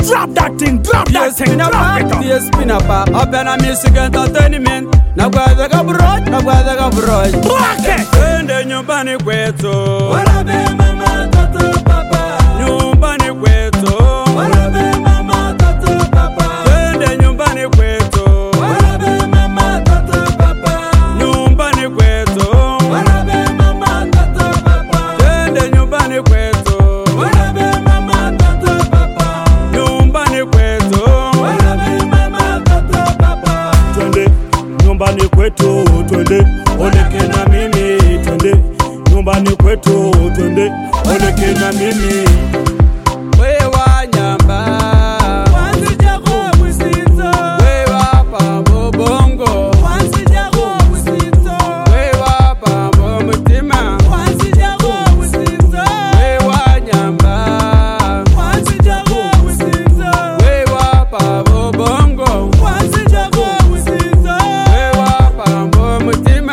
Drop that thing, drop that thing, drop it up. Yes, spin up. Up and I'm music entertainment. Now go the gabroj, now go the gabroj. Rocket. And then you bunny kweto. Wala be mama toto papa. You bunny kweto. Wala be mama toto papa. And then you bunny kweto. Wala be mama toto papa. You bunny kweto. Wala be mama toto papa. And then you bunny kweto. Wala be mama toto papa. You bunny kweto. Wala be mama toto papa. Twende nyumbani kwetu, twende oneke na mimi, twende nyumbani kwetu, twende oneke na mimi. Wewa nyamba wansija kwa wisito. Wewa pambo bongo wansija kwa wisito. Wewa pambo mutima wansija kwa wisito. Wewa nyamba wansija kwa wisito. Wewa pambo bongo wansija kwa wisito. Wewa pambo mutima.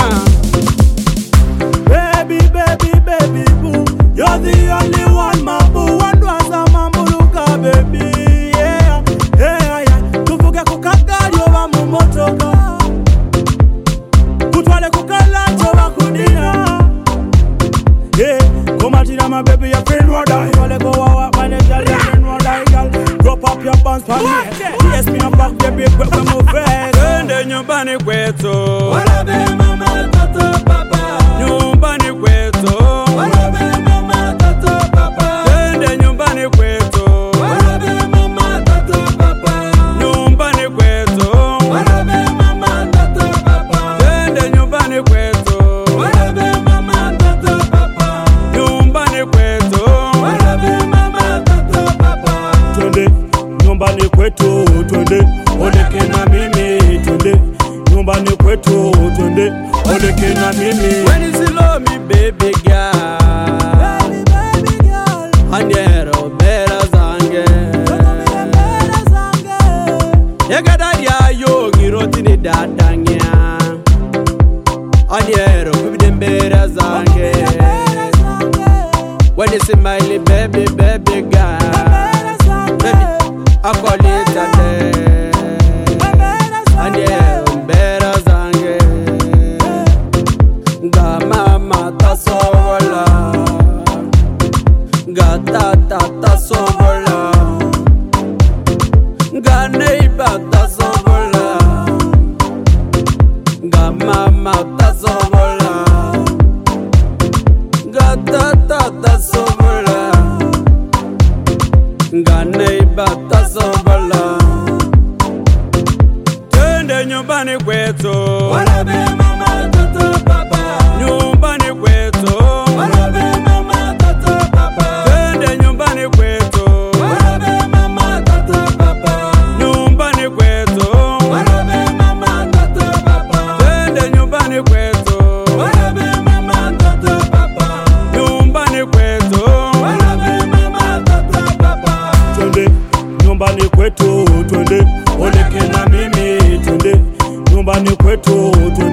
Baby, baby, baby boo, you're the only one, my boo. One was a mamuluka, baby. Yeah, yeah, yeah. Tuvuge kukagari oba mumotoka, kutwale kukalanja oba kudina. Yeah, komatina my baby, your friend will die. Wale go wawa, my girl, your friend will die, girl. Drop up your pants for me. Yes, me a back, baby, but we move fast. Twende nyumbani kwetu. Wala be mama toto papa. Nyumbani kwetu. Wala be mama toto papa. Twende nyumbani kwetu. Wala be mama toto papa. Nyumbani kwetu. Wala be mama toto papa. Twende nyumbani kwetu. Wala be mama toto papa. Nyumbani kwetu. Wala be mama toto papa. Twende nyumbani kwetu, twende oneke na mimi, twende nyumbani kwetu, twende oneke na mimi. When is it love me, baby girl? Baby, baby girl, Anyero bera zange. Yagada ya yo giroti ni dadanya. Anyero kubidem bera zange. When you see my little baby, baby girl, baby, I call it a day. Anyero bera zange. Ga mama ta sobola, ga tata ta sobola, ga neighbor ta sobola, ga mama ta sobola, ga tata ta sobola, ga neighbor ta sobola. Twende nyumbani kwetu. Wala be mama toto papa. Nyumbani kwetu. Wala be mama toto papa. Twende nyumbani kwetu. Wala be mama toto papa. Nyumbani kwetu. Wala be mama toto papa. Twende nyumbani kwetu. Wala be mama toto papa. Nyumbani kwetu. Wala be mama toto papa. twende nyumbani kwetu, twende oneke na mimi, twende nyumbani kwetu, twende